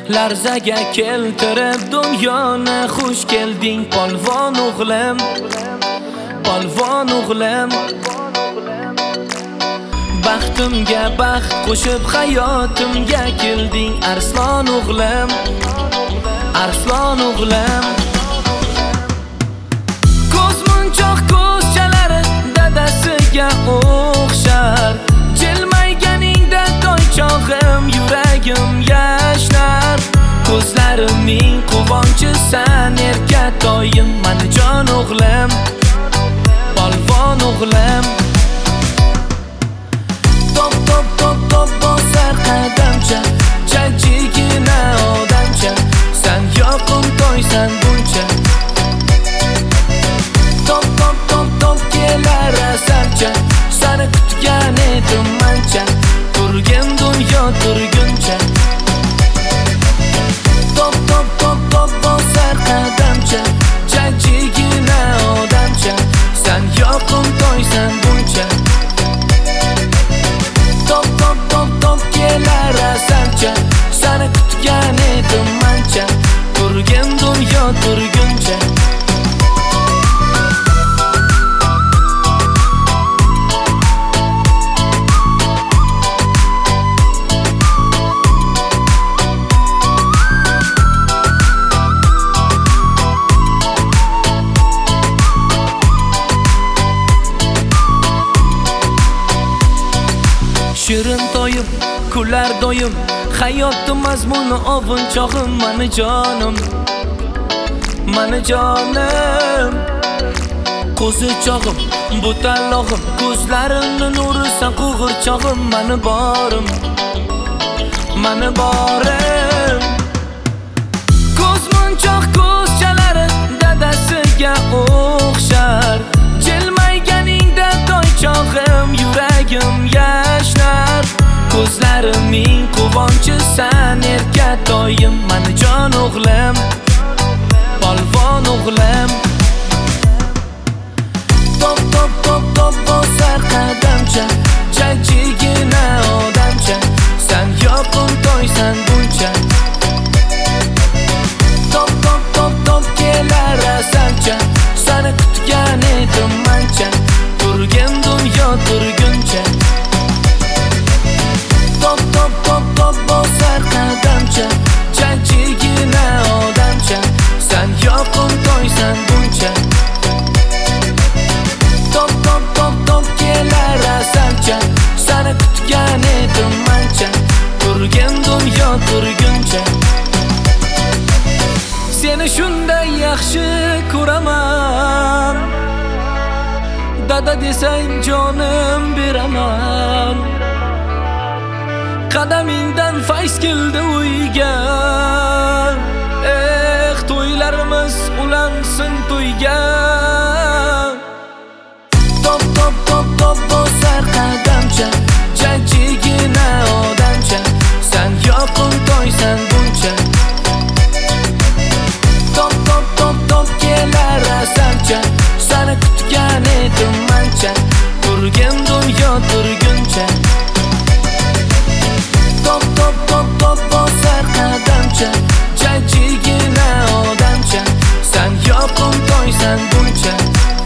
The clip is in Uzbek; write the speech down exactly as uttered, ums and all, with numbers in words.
larzaga keltirib dunyoni xush kelding polvon o'g'lim, polvon o'g'lim. Baxtimga baxt qo'shib hayotimga kelding arslon o'g'lim, arslon o'g'lim. Ko'zmunchoq ko'zchalari dadasiga o'xshar, jilmayganingda toychog'im yuragim yashnar. Ko'zlarimning quvonchi san erkatoyim, manajon o'g'lim, polvon o'g'lim. Top top top top bosar qadamcha, jajjigina odamcha, san yoqim toysan buncha. Top top top top kelar asalcha, sani kutgan edim mancha, turgin dunyo turguncha. Top top top top bosar qadamcha, jajjigina odamcha, san yoqim toysan buncha. Top top top top kelar asalcha, sani kutgan edim mancha, turgin dunyo turguncha. Shirin toyim, kular doyim, hayotni mazmuni ovun chog'im, mani jonim, mani jonim. Qo'zi chog'im, bu tanlog'im, ko'zlarimni nurisan qug'ur chog'im, mani borim, mani borim. Ko'zmunchoq ko'zchalari dadasiga o'xshar, jilmayganingda toychog'im yuragim yashnar. Ko'zlarimning quvonchi san erkatoyim, manajon o'g'lim, polvon o'g'lim. Top top top top bosar qadamcha, jajjigina odamcha, san yoqim toysan buncha. Top top top top kelar asalcha, sani kutgan edim mancha, turgin dunyo turguncha. Top top top top bosar qadamcha, jajjigina odamcha, san yoqim toysan buncha. Top top top top kelar asalcha, sani kutgan edim mancha, turgin dunyo turguncha. Seni shunday yaxshi ko'raman, dada desang jonim beraman. Qadamingdan fayz keldi uyga, eh to'ylarimiz ulansin to'yga. Top top top top bosar qadamcha, jajjigina odamcha, san yoqim toysan buncha. Top top top top kelar asalcha, sani kutgan edim mancha, turgin dunyo turguncha. Top top top top bosar qadamcha, jajjigina odamcha, san yoqim toysan buncha.